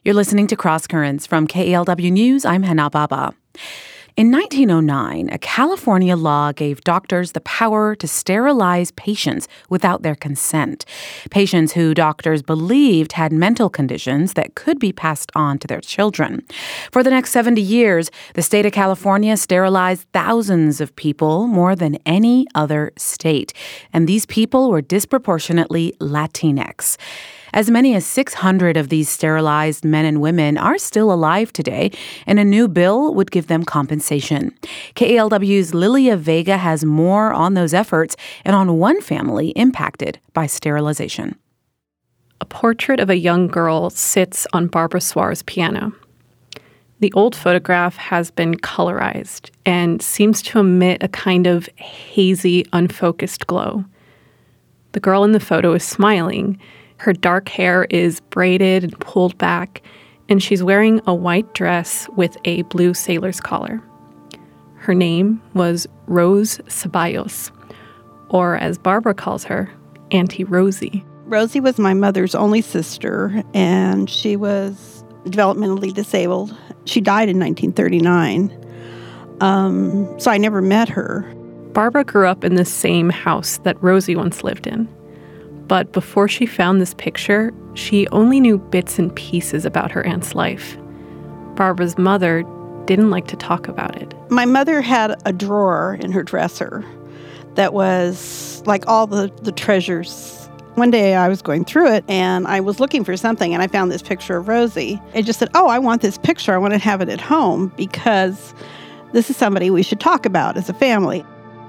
You're listening to Cross Currents from KALW News. I'm Hannah Baba. In 1909, a California law gave doctors the power to sterilize patients without their consent. Patients who doctors believed had mental conditions that could be passed on to their children. For the next 70 years, the state of California sterilized thousands of people, more than any other state. And these people were disproportionately Latinx. As many as 600 of these sterilized men and women are still alive today, and a new bill would give them compensation. KALW's Lilia Vega has more on those efforts and on one family impacted by sterilization. A portrait of a young girl sits on Barbara Suar's piano. The old photograph has been colorized and seems to emit a kind of hazy, unfocused glow. The girl in the photo is smiling. Her dark hair is braided and pulled back, and she's wearing a white dress with a blue sailor's collar. Her name was Rose Ceballos, or as Barbara calls her, Auntie Rosie. Rosie was my mother's only sister, and she was developmentally disabled. She died in 1939, so I never met her. Barbara grew up in the same house that Rosie once lived in. But before she found this picture, she only knew bits and pieces about her aunt's life. Barbara's mother didn't like to talk about it. My mother had a drawer in her dresser that was like all the treasures. One day I was going through it and I was looking for something and I found this picture of Rosie. I just said, I want this picture. I want to have it at home because this is somebody we should talk about as a family.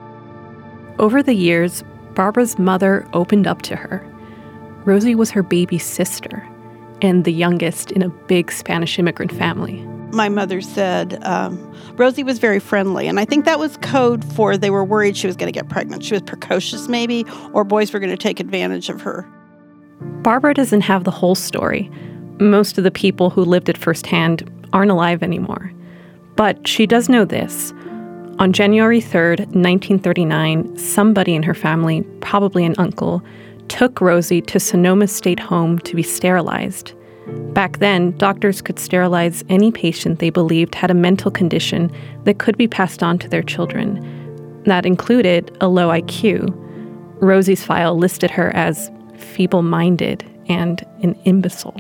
Over the years, Barbara's mother opened up to her. Rosie was her baby sister and the youngest in a big Spanish immigrant family. My mother said Rosie was very friendly, and I think that was code for they were worried she was going to get pregnant. She was precocious maybe, or boys were going to take advantage of her. Barbara doesn't have the whole story. Most of the people who lived it firsthand aren't alive anymore. But she does know this. On January 3rd, 1939, somebody in her family, probably an uncle, took Rosie to Sonoma State Home to be sterilized. Back then, doctors could sterilize any patient they believed had a mental condition that could be passed on to their children. That included a low IQ. Rosie's file listed her as feeble-minded and an imbecile.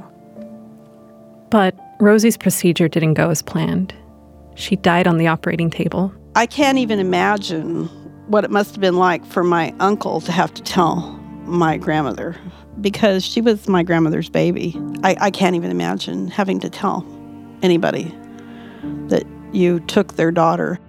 But Rosie's procedure didn't go as planned. She died on the operating table. I can't even imagine what it must have been like for my uncle to have to tell my grandmother, because she was my grandmother's baby. I can't even imagine having to tell anybody that you took their daughter.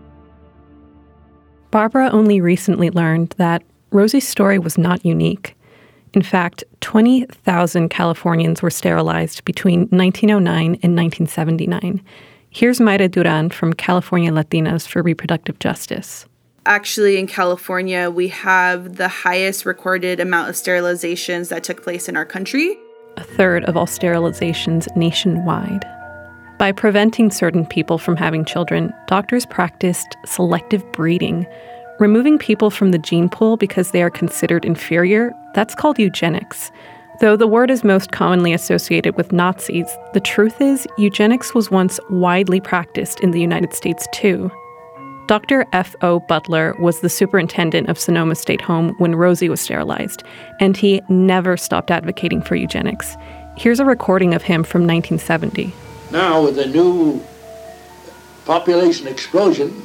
Barbara only recently learned that Rosie's story was not unique. In fact, 20,000 Californians were sterilized between 1909 and 1979. Here's Mayra Duran from California Latinas for Reproductive Justice. Actually, in California, we have the highest recorded amount of sterilizations that took place in our country. A third of all sterilizations nationwide. By preventing certain people from having children, doctors practiced selective breeding. Removing people from the gene pool because they are considered inferior, that's called eugenics. Though the word is most commonly associated with Nazis, the truth is eugenics was once widely practiced in the United States too. Dr. F.O. Butler was the superintendent of Sonoma State Home when Rosie was sterilized, and he never stopped advocating for eugenics. Here's a recording of him from 1970. Now, with the new population explosion,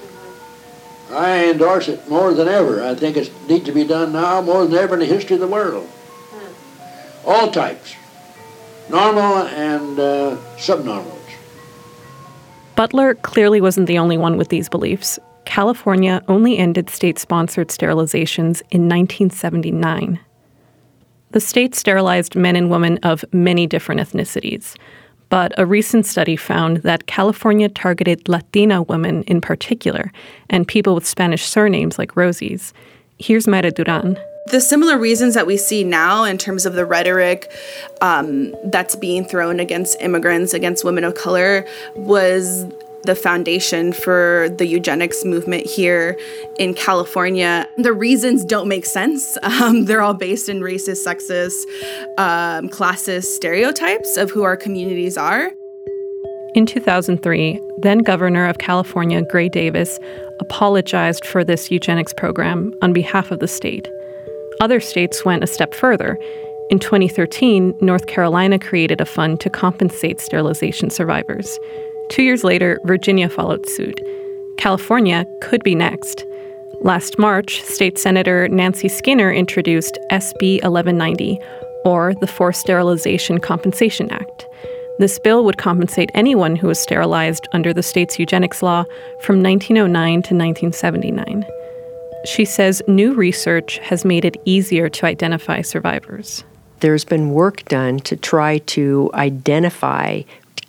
I endorse it more than ever. I think it needs to be done now more than ever in the history of the world. All types, normal and subnormals. Butler clearly wasn't the only one with these beliefs. California only ended state-sponsored sterilizations in 1979. The state sterilized men and women of many different ethnicities, but a recent study found that California targeted Latina women in particular, and people with Spanish surnames like Rosie's. Here's Mayra Duran. The similar reasons that we see now in terms of the rhetoric that's being thrown against immigrants, against women of color, was the foundation for the eugenics movement here in California. The reasons don't make sense. They're all based in racist, sexist, classist stereotypes of who our communities are. In 2003, then Governor of California, Gray Davis, apologized for this eugenics program on behalf of the state. Other states went a step further. In 2013, North Carolina created a fund to compensate sterilization survivors. 2 years later, Virginia followed suit. California could be next. Last March, State Senator Nancy Skinner introduced SB 1190, or the Forced Sterilization Compensation Act. This bill would compensate anyone who was sterilized under the state's eugenics law from 1909 to 1979. She says new research has made it easier to identify survivors. There's been work done to try to identify,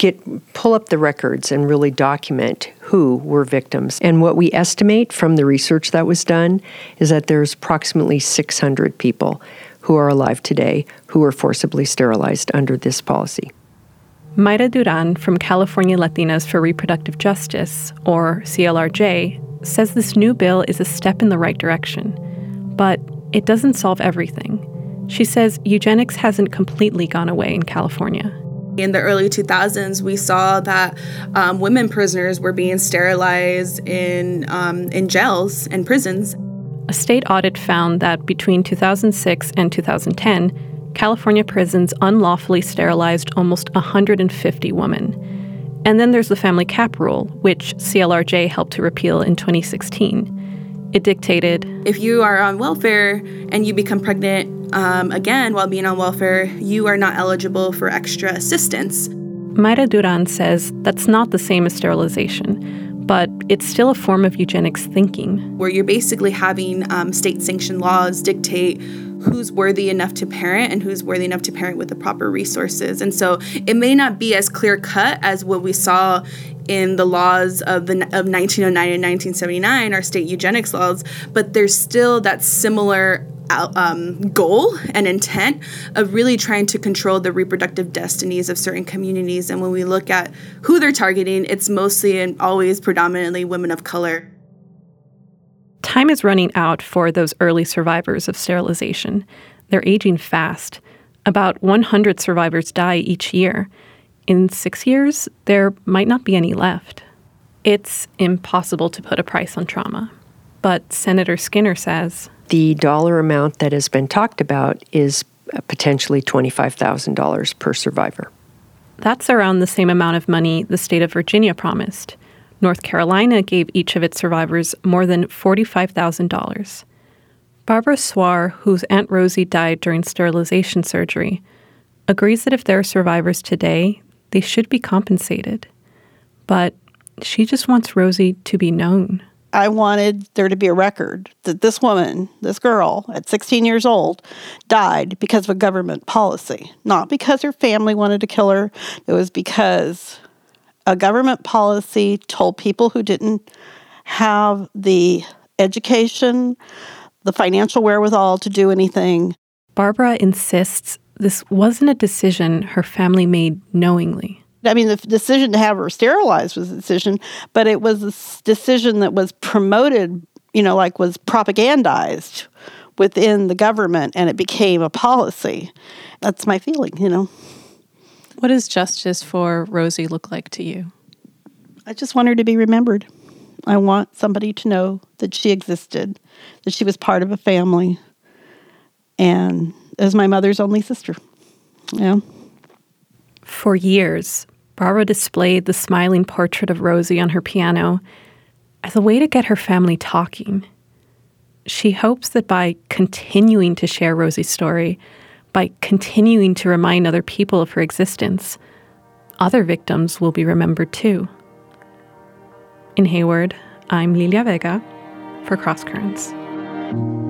pull up the records and really document who were victims. And what we estimate from the research that was done is that there's approximately 600 people who are alive today who were forcibly sterilized under this policy. Mayra Duran from California Latinas for Reproductive Justice, or CLRJ, says this new bill is a step in the right direction, but it doesn't solve everything. She says eugenics hasn't completely gone away in California. In the early 2000s, we saw that women prisoners were being sterilized in jails and prisons. A state audit found that between 2006 and 2010, California prisons unlawfully sterilized almost 150 women. And then there's the family cap rule, which CLRJ helped to repeal in 2016. It dictated, if you are on welfare and you become pregnant again while being on welfare, you are not eligible for extra assistance. Mayra Duran says that's not the same as sterilization, but it's still a form of eugenics thinking. Where you're basically having state-sanctioned laws dictate who's worthy enough to parent and who's worthy enough to parent with the proper resources. And so it may not be as clear-cut as what we saw in the laws of 1909 and 1979, our state eugenics laws, but there's still that similar goal and intent of really trying to control the reproductive destinies of certain communities. And when we look at who they're targeting, it's mostly and always predominantly women of color. Time is running out for those early survivors of sterilization. They're aging fast. About 100 survivors die each year. In 6 years, there might not be any left. It's impossible to put a price on trauma. But Senator Skinner says, the dollar amount that has been talked about is potentially $25,000 per survivor. That's around the same amount of money the state of Virginia promised. North Carolina gave each of its survivors more than $45,000. Barbara Swar, whose Aunt Rosie died during sterilization surgery, agrees that if there are survivors today, they should be compensated. But she just wants Rosie to be known. I wanted there to be a record that this woman, this girl at 16 years old, died because of a government policy. Not because her family wanted to kill her. It was because a government policy told people who didn't have the education, the financial wherewithal to do anything. Barbara insists this wasn't a decision her family made knowingly. I mean, the decision to have her sterilized was a decision, but it was a decision that was promoted, was propagandized within the government, and it became a policy. That's my feeling, What does justice for Rosie look like to you? I just want her to be remembered. I want somebody to know that she existed, that she was part of a family, and as my mother's only sister. Yeah. For years, Barbara displayed the smiling portrait of Rosie on her piano as a way to get her family talking. She hopes that by continuing to share Rosie's story, by continuing to remind other people of her existence, other victims will be remembered too. In Hayward, I'm Lilia Vega for Cross Currents.